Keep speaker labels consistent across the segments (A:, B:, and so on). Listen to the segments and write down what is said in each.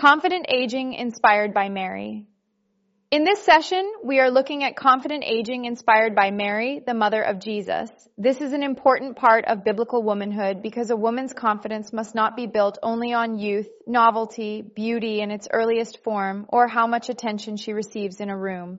A: Confident Aging Inspired by Mary. In this session, we are looking at confident aging inspired by Mary, the mother of Jesus. This is an important part of biblical womanhood because a woman's confidence must not be built only on youth, novelty, beauty in its earliest form, or how much attention she receives in a room.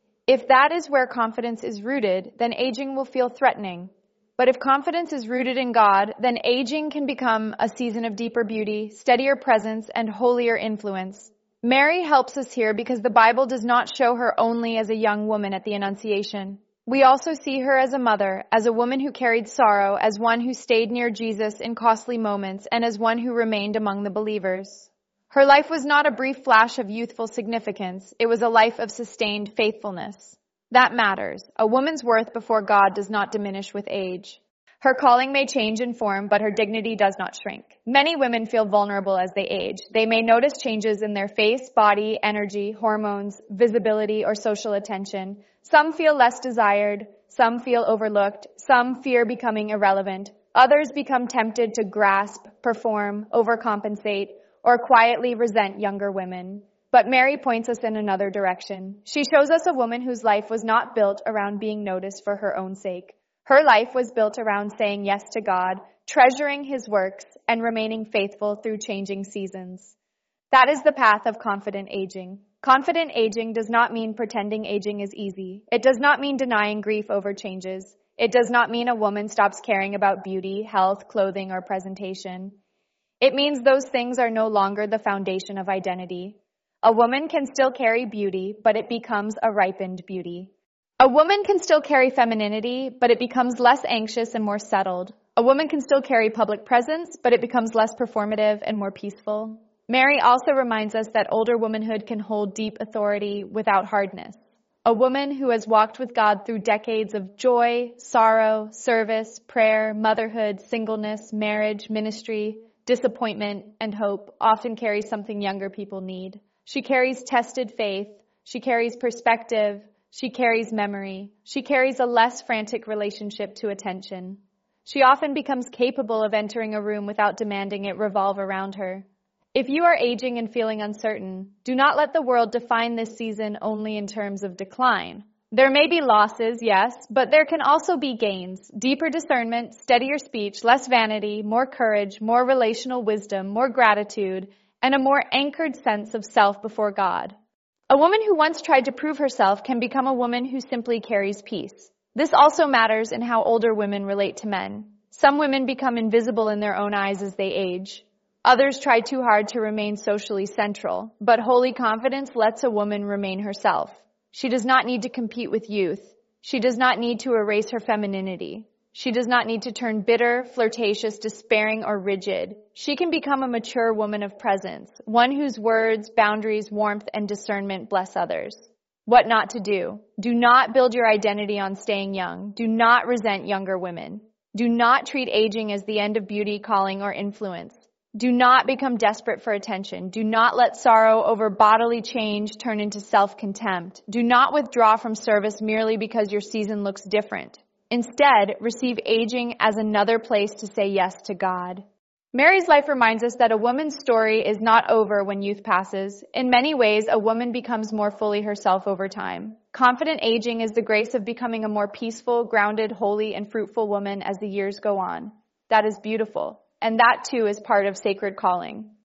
A: If that is where confidence is rooted, then aging will feel threatening. But if confidence is rooted in God, then aging can become a season of deeper beauty, steadier presence, and holier influence. Mary helps us here because the Bible does not show her only as a young woman at the Annunciation. We also see her as a mother, as a woman who carried sorrow, as one who stayed near Jesus in costly moments, and as one who remained among the believers. Her life was not a brief flash of youthful significance. It was a life of sustained faithfulness. That matters. A woman's worth before God does not diminish with age. Her calling may change in form, but her dignity does not shrink. Many women feel vulnerable as they age. They may notice changes in their face, body, energy, hormones, visibility, or social attention. Some feel less desired. Some feel overlooked. Some fear becoming irrelevant. Others become tempted to grasp, perform, overcompensate, or quietly resent younger women. But Mary points us in another direction. She shows us a woman whose life was not built around being noticed for her own sake. Her life was built around saying yes to God, treasuring His works, and remaining faithful through changing seasons. That is the path of confident aging. Confident aging does not mean pretending aging is easy. It does not mean denying grief over changes. It does not mean a woman stops caring about beauty, health, clothing, or presentation. It means those things are no longer the foundation of identity. A woman can still carry beauty, but it becomes a ripened beauty. A woman can still carry femininity, but it becomes less anxious and more settled. A woman can still carry public presence, but it becomes less performative and more peaceful. Mary also reminds us that older womanhood can hold deep authority without hardness. A woman who has walked with God through decades of joy, sorrow, service, prayer, motherhood, singleness, marriage, ministry, disappointment, and hope often carries something younger people need. She carries tested faith. She carries perspective. She carries memory. She carries a less frantic relationship to attention. She often becomes capable of entering a room without demanding it revolve around her. If you are aging and feeling uncertain, do not let the world define this season only in terms of decline. There may be losses, yes, but there can also be gains, deeper discernment, steadier speech, less vanity, more courage, more relational wisdom, more gratitude, and a more anchored sense of self before God. A woman who once tried to prove herself can become a woman who simply carries peace. This also matters in how older women relate to men. Some women become invisible in their own eyes as they age. Others try too hard to remain socially central, but holy confidence lets a woman remain herself. She does not need to compete with youth. She does not need to erase her femininity. She does not need to turn bitter, flirtatious, despairing, or rigid. She can become a mature woman of presence, one whose words, boundaries, warmth, and discernment bless others. What not to do. Do not build your identity on staying young. Do not resent younger women. Do not treat aging as the end of beauty, calling, or influence. Do not become desperate for attention. Do not let sorrow over bodily change turn into self-contempt. Do not withdraw from service merely because your season looks different. Instead, receive aging as another place to say yes to God. Mary's life reminds us that a woman's story is not over when youth passes. In many ways, a woman becomes more fully herself over time. Confident aging is the grace of becoming a more peaceful, grounded, holy, and fruitful woman as the years go on. That is beautiful. And that too is part of sacred calling.